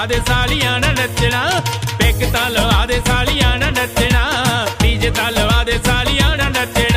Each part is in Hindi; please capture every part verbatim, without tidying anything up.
दे सालियां ना नचना, पैग तां लवा दे सालियां ना नचना, डीजे तां लवा दे सालियां ना नचना।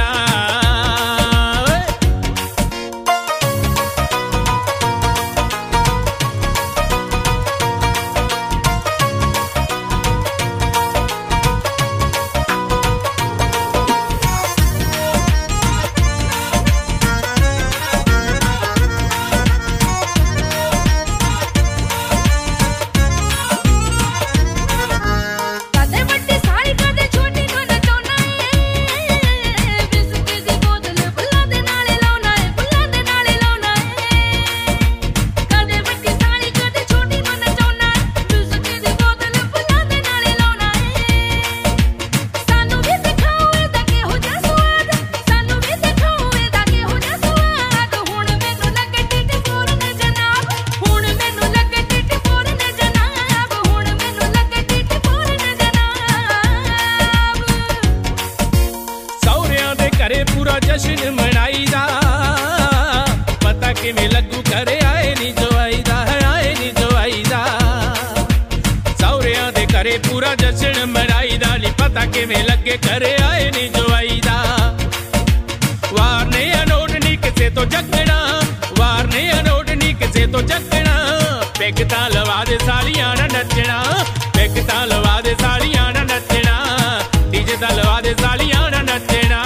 घरे पूरा जश्न मनाईदा, पता किवें लगू घरे आए नी जो आईदा, आए नी जो आईदा। सौरियां दे घरे पूरा जश्न मनाईदा, नी पता किवें लगे घरे आए नी जो आईदा। वार ने अनोट नी किसे तो जगना, वार ने अनोट नी किसे तो जगना, पैग तां लवा दे सालियां ना नचना, पैग तां लवा दे सालियां ना नचना, डीजे तां लवा दे सालियां ना नचना।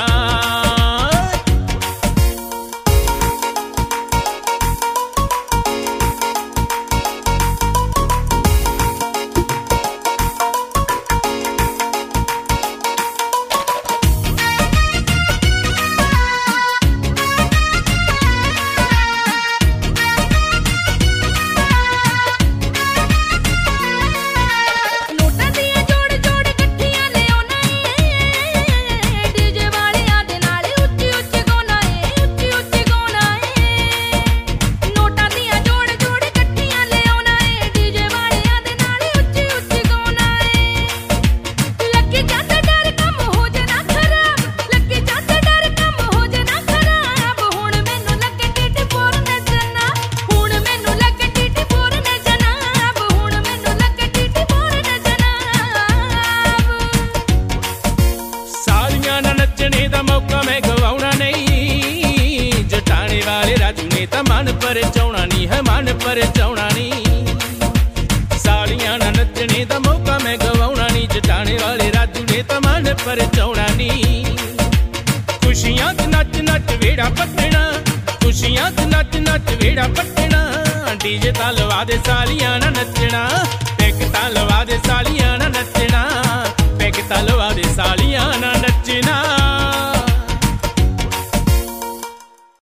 मन पर चौना नी है, मन पर चौना नी, सालियां ना नचने दा मौका मैं गवाउणा नी, जटाने वाले राजू ने तां मन पर चौना नी। खुशियां च नच नच वेड़ा पट्टना, खुशियां च नच नच वेड़ा पट्टना, डीजे तां लवा दे सालियां ना नचना, पैग तां लवा दे सालियां ना नचना, पैग तां लवा